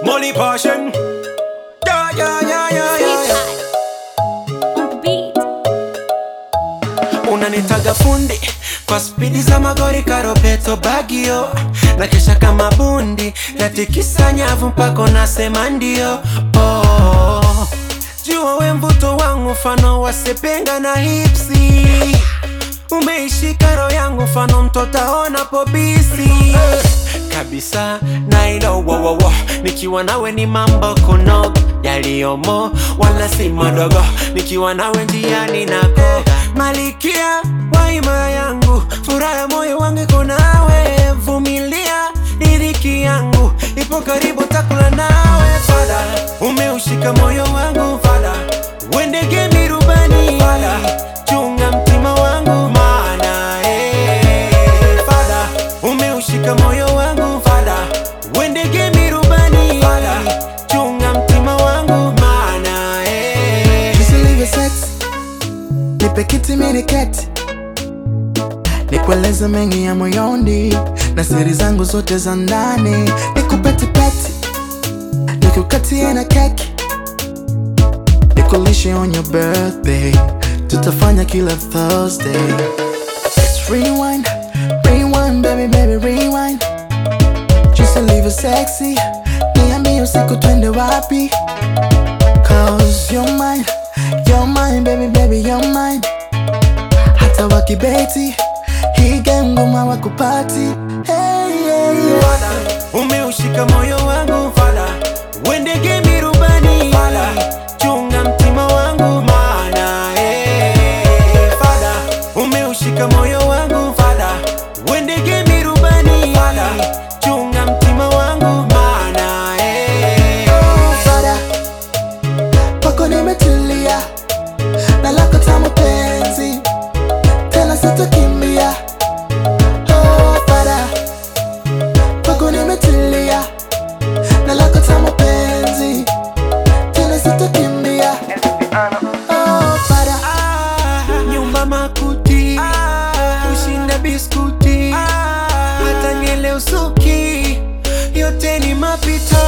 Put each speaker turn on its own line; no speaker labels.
Molly Passion. Yeah, yeah, yeah, yeah, yeah. Unanitaga fundi kwa spidi za magori karopeto bagio, na kesha kama bundi natikisa nyavu mpaka nasema ndio. Oh, jua we mvuto wangu mfano wa sepenga na hipsi, umeishika roho yangu mfano mtotaona pobisi kabisa na ilo wo. Nikiwa nawe ni mambo kono yaliyomo wala si madogo, nikiwa nawe njiani nako malikia waima yangu, furaha ya moyo wangu iko nawe, vumilia riziki yangu ipo karibu takula nawe. Fada umeushika moyo wangu, fada wendege mirubani, fada chunga mtima wangu maana fada umeushika moyo wangu, fada wendege mirubani, fada chunga mtima wangu maana
Just leave it sex, nipe kiti mini keti, nikueleze mengi ya moyoni na siri zangu zote za ndani, nikupeti peti, nikukatie na keki, nikulishe on your birthday, tutafanya kila Thursday. Let's rewind, rewind baby baby rewind, just leave it sexy, niambie usiku twende wapi, cause you're mine baby baby you're mine, hata wakibeti hii game ngoma wakupati. Hey.
Fada umeushika moyo wangu, fada wendege mirubani, fada chunga mtima wangu maana fada umeushika moyo wangu, fada wendege mirubani, fada chunga mtima wangu maana
Fada kwako nimetulia, na lako tamu penzi, tena sitakimbia. Oh fada kwako nimetulia, na lako tamu penzi, tena sitakimbia. Oh fada
nyumba makuti kushinda biskuti hata nyele usuki yote ni mapito.